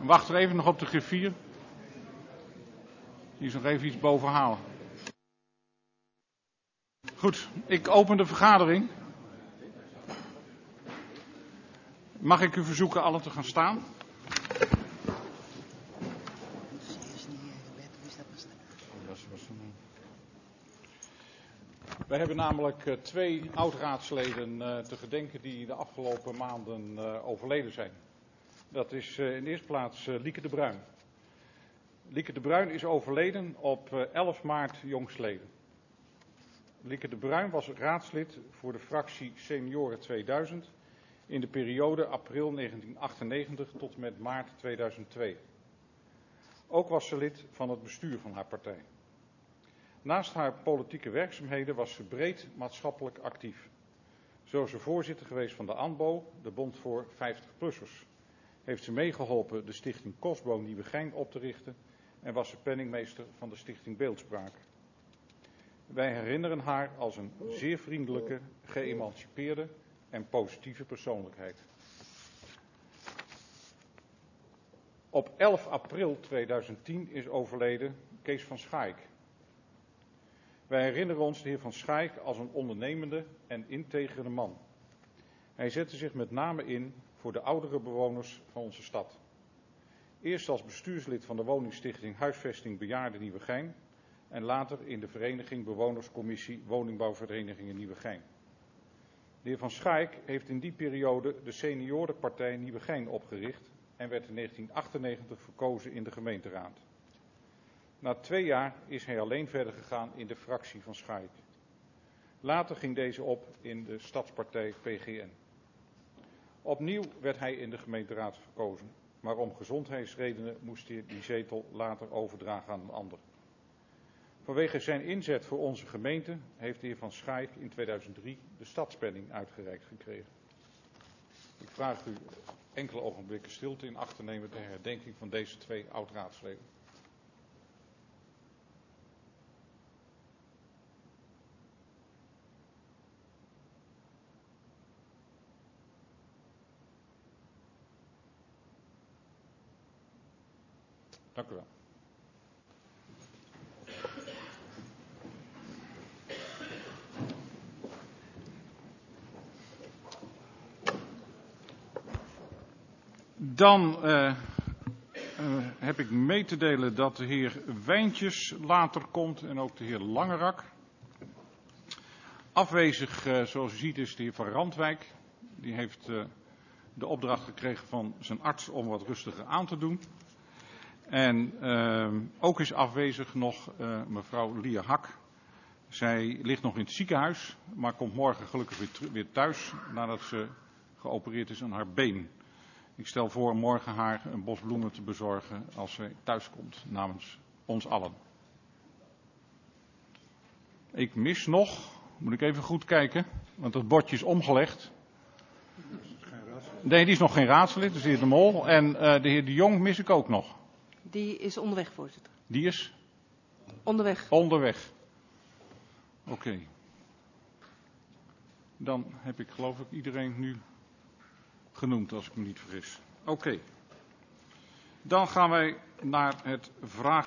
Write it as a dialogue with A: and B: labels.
A: Wacht er even nog op de griffier. Die is nog even iets boven halen. Goed, ik open de vergadering. Mag ik u verzoeken allen te gaan staan? Wij hebben namelijk 2 oud-raadsleden te gedenken die de afgelopen maanden overleden zijn. Dat is in de eerste plaats Lieke de Bruin. Lieke de Bruin is overleden op 11 maart jongstleden. Lieke de Bruin was raadslid voor de fractie Senioren 2000 in de periode april 1998 tot en met maart 2002. Ook was ze lid van het bestuur van haar partij. Naast haar politieke werkzaamheden was ze breed maatschappelijk actief. Zo is ze voorzitter geweest van de ANBO, de Bond voor 50-plussers. Heeft ze meegeholpen de stichting Kosbo Nieuwegein op te richten en was ze penningmeester van de stichting Beeldspraak. Wij herinneren haar als een zeer vriendelijke, geëmancipeerde en positieve persoonlijkheid. Op 11 april 2010 is overleden Kees van Schaik. Wij herinneren ons de heer Van Schaik als een ondernemende en integere man. Hij zette zich met name in voor de oudere bewoners van onze stad. Eerst als bestuurslid van de woningstichting Huisvesting Bejaarden Nieuwegein en later in de vereniging Bewonerscommissie Woningbouwverenigingen Nieuwegein. De heer Van Schaik heeft in die periode de Seniorenpartij Nieuwegein opgericht en werd in 1998 verkozen in de gemeenteraad. Na 2 jaar is hij alleen verder gegaan in de fractie van Schaik. Later ging deze op in de stadspartij PGN. Opnieuw werd hij in de gemeenteraad verkozen, maar om gezondheidsredenen moest hij die zetel later overdragen aan een ander. Vanwege zijn inzet voor onze gemeente heeft de heer Van Schaik in 2003 de stadspenning uitgereikt gekregen. Ik vraag u enkele ogenblikken stilte in acht te nemen ter herdenking van deze 2 oud-raadsleden. Dank u wel. Dan heb ik mee te delen dat de heer Wijntjes later komt en ook de heer Langerak. Afwezig, zoals u ziet, is de heer Van Randwijk. Die heeft de opdracht gekregen van zijn arts om wat rustiger aan te doen. En ook is afwezig nog mevrouw Lia Hak. Zij ligt nog in het ziekenhuis, maar komt morgen gelukkig weer thuis nadat ze geopereerd is aan haar been. Ik stel voor morgen haar een bos bloemen te bezorgen als zij thuis komt namens ons allen. Ik mis nog, moet ik even goed kijken, want het bordje is omgelegd. Nee, die is nog geen raadslid, dus de heer De Mol. En de heer De Jong mis ik ook nog.
B: Die is onderweg, voorzitter.
A: Die is?
B: Onderweg.
A: Onderweg. Oké. Dan heb ik geloof ik iedereen nu genoemd, als ik me niet vergis. Oké. Dan gaan wij naar het vraag.